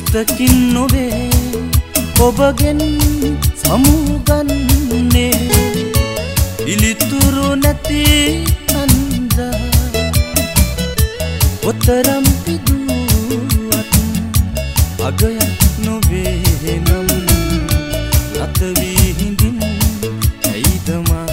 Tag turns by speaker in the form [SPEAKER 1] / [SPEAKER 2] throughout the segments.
[SPEAKER 1] සිතකින් නොවේ ඔබගෙන් සමුගන්නේ පිළිතුරු නැති අන්දා ඔතරම් පිදුවත් අගයක් නොවේ නම් රත වී හිඳින් ඇයිදමා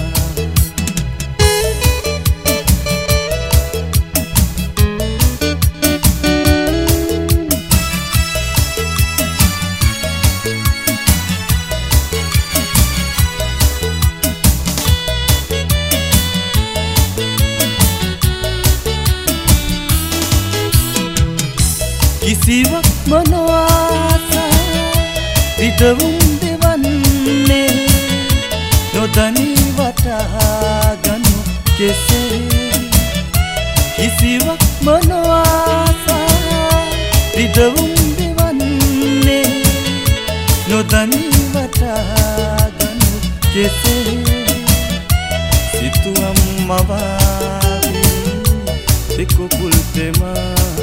[SPEAKER 1] කිසිවක් මොනවාස රිදවුම් දෙවන්නේ නොදනී වටහා ගනු කෙසේ කිසිවක් මොනවාස රිදවුම් දෙවන්නේ නොදනී වටහා ගනු කෙසේ සිතුවම් මවාවි දෙකොපුල් තෙමා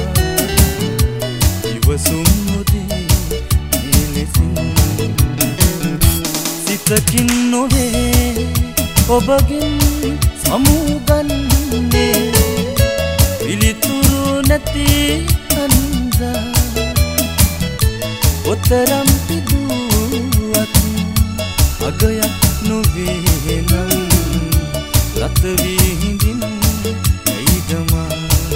[SPEAKER 1] සිතකින් නොවේ ඔබගෙන් සමුගන්නේ පිළිතුරු නැති අන්දා ඔතරම් පිදුවත් අගයක් නොවේ නම් රත වී හිඳින් ඇයිදමා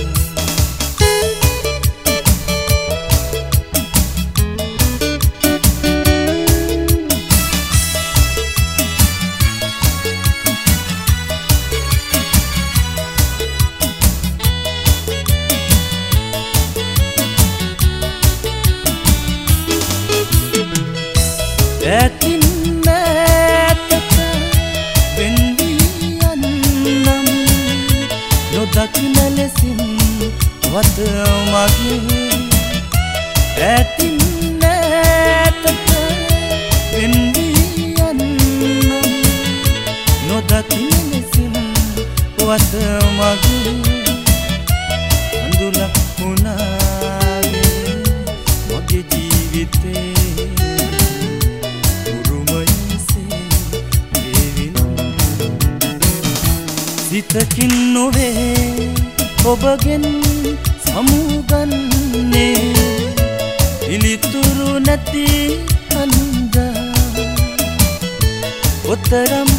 [SPEAKER 1] ඇතින් නැතක වෙන්වී යන්නම් නොදකින ලෙසින් වත මගේ ඇතින් නැතක වෙන්වී යන්නම් නොදකින ලෙසින් වත මගේ අඳුරක් වුණාවේ මගේ ජීවිතේ සිතකින් නොවේ ඔබගෙන් සමුගන්නේ පිළිතුරු නැති අන්දා ඔතරම්